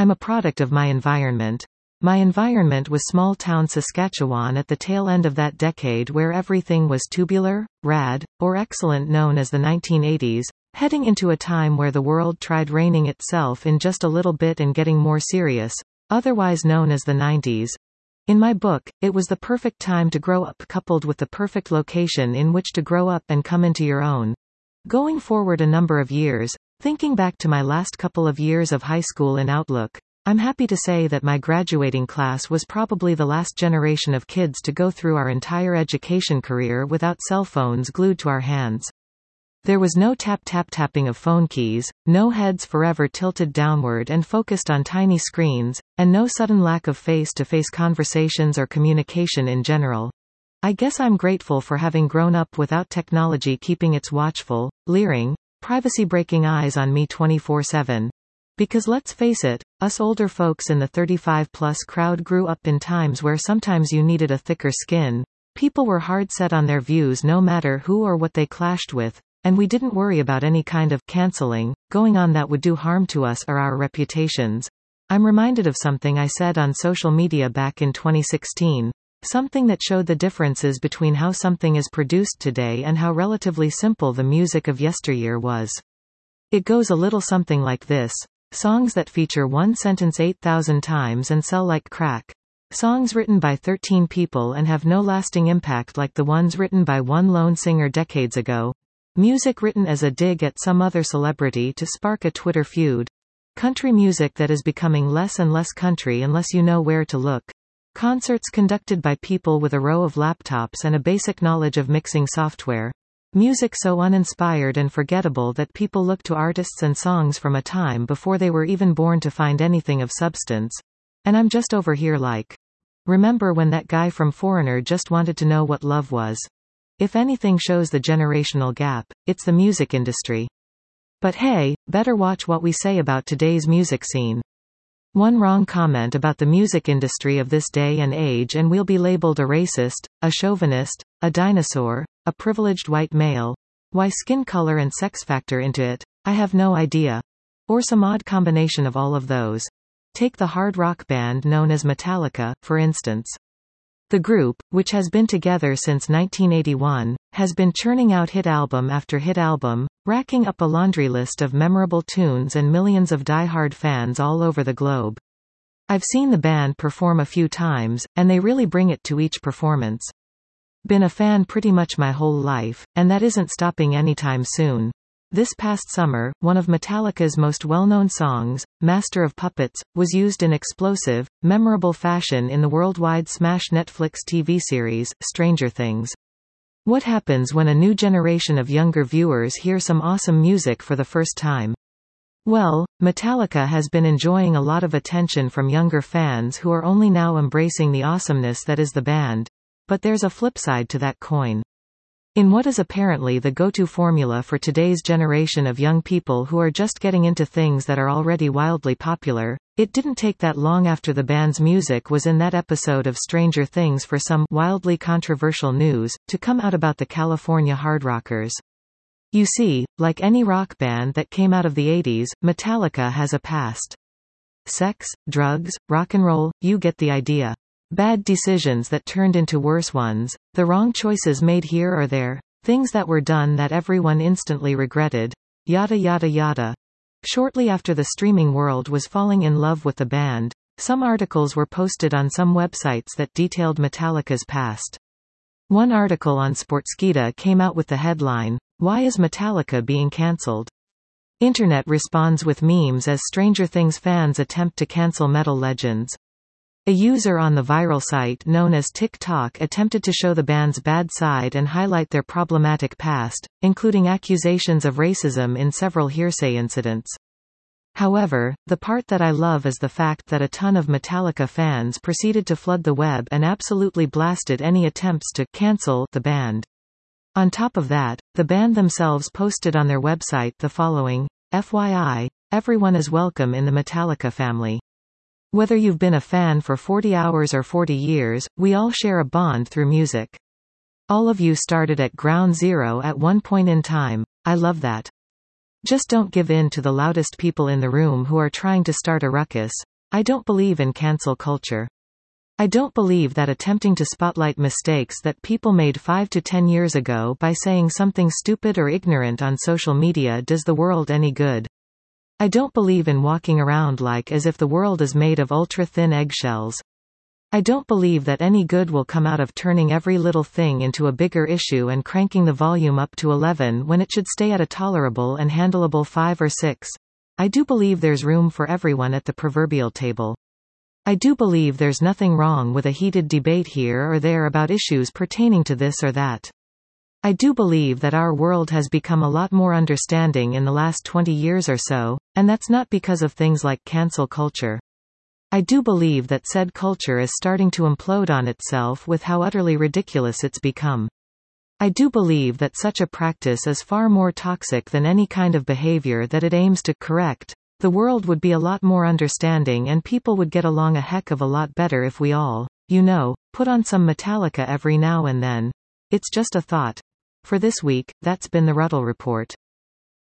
I'm a product of my environment. My environment was small-town Saskatchewan at the tail end of that decade where everything was tubular, rad, or excellent, known as the 1980s, heading into a time where the world tried reining itself in just a little bit and getting more serious, otherwise known as the 90s. In my book, it was the perfect time to grow up, coupled with the perfect location in which to grow up and come into your own. Going forward a number of years, thinking back to my last couple of years of high school in Outlook, I'm happy to say that my graduating class was probably the last generation of kids to go through our entire education career without cell phones glued to our hands. There was no tapping of phone keys, no heads forever tilted downward and focused on tiny screens, and no sudden lack of face-to-face conversations or communication in general. I guess I'm grateful for having grown up without technology keeping its watchful, leering, privacy-breaking eyes on me 24/7. Because let's face it, us older folks in the 35-plus crowd grew up in times where sometimes you needed a thicker skin, people were hard set on their views no matter who or what they clashed with, and we didn't worry about any kind of canceling going on that would do harm to us or our reputations. I'm reminded of something I said on social media back in 2016, something that showed the differences between how something is produced today and how relatively simple the music of yesteryear was. It goes a little something like this. Songs that feature one sentence 8,000 times and sell like crack. Songs written by 13 people and have no lasting impact like the ones written by one lone singer decades ago. Music written as a dig at some other celebrity to spark a Twitter feud. Country music that is becoming less and less country unless you know where to look. Concerts conducted by people with a row of laptops and a basic knowledge of mixing software. Music so uninspired and forgettable that people look to artists and songs from a time before they were even born to find anything of substance. And I'm just over here like, remember when that guy from Foreigner just wanted to know what love was? If anything shows the generational gap, it's the music industry. But hey, better watch what we say about today's music scene. One wrong comment about the music industry of this day and age and we'll be labeled a racist, a chauvinist, a dinosaur, a privileged white male. Why skin color and sex factor into it? I have no idea. Or some odd combination of all of those. Take the hard rock band known as Metallica, for instance. The group, which has been together since 1981, has been churning out hit album after hit album, racking up a laundry list of memorable tunes and millions of die-hard fans all over the globe. I've seen the band perform a few times, and they really bring it to each performance. Been a fan pretty much my whole life, and that isn't stopping anytime soon. This past summer, one of Metallica's most well-known songs, Master of Puppets, was used in explosive, memorable fashion in the worldwide smash Netflix TV series, Stranger Things. What happens when a new generation of younger viewers hear some awesome music for the first time? Well, Metallica has been enjoying a lot of attention from younger fans who are only now embracing the awesomeness that is the band. But there's a flip side to that coin. In what is apparently the go-to formula for today's generation of young people who are just getting into things that are already wildly popular, it didn't take that long after the band's music was in that episode of Stranger Things for some wildly controversial news to come out about the California hard rockers. You see, like any rock band that came out of the 80s, Metallica has a past. Sex, drugs, rock and roll, you get the idea. Bad decisions that turned into worse ones, the wrong choices made here or there, things that were done that everyone instantly regretted, yada yada yada. Shortly after the streaming world was falling in love with the band, some articles were posted on some websites that detailed Metallica's past. One article on Sportskeeda came out with the headline, "Why is Metallica being cancelled?" Internet responds with memes as Stranger Things fans attempt to cancel metal legends. A user on the viral site known as TikTok attempted to show the band's bad side and highlight their problematic past, including accusations of racism in several hearsay incidents. However, the part that I love is the fact that a ton of Metallica fans proceeded to flood the web and absolutely blasted any attempts to cancel the band. On top of that, the band themselves posted on their website the following, FYI, everyone is welcome in the Metallica family. Whether you've been a fan for 40 hours or 40 years, we all share a bond through music. All of you started at ground zero at one point in time. I love that. Just don't give in to the loudest people in the room who are trying to start a ruckus. I don't believe in cancel culture. I don't believe that attempting to spotlight mistakes that people made 5 to 10 years ago by saying something stupid or ignorant on social media does the world any good. I don't believe in walking around like as if the world is made of ultra-thin eggshells. I don't believe that any good will come out of turning every little thing into a bigger issue and cranking the volume up to 11 when it should stay at a tolerable and handleable 5 or 6. I do believe there's room for everyone at the proverbial table. I do believe there's nothing wrong with a heated debate here or there about issues pertaining to this or that. I do believe that our world has become a lot more understanding in the last 20 years or so, and that's not because of things like cancel culture. I do believe that said culture is starting to implode on itself with how utterly ridiculous it's become. I do believe that such a practice is far more toxic than any kind of behavior that it aims to correct. The world would be a lot more understanding and people would get along a heck of a lot better if we all, put on some Metallica every now and then. It's just a thought. For this week, that's been the Ruddle Report.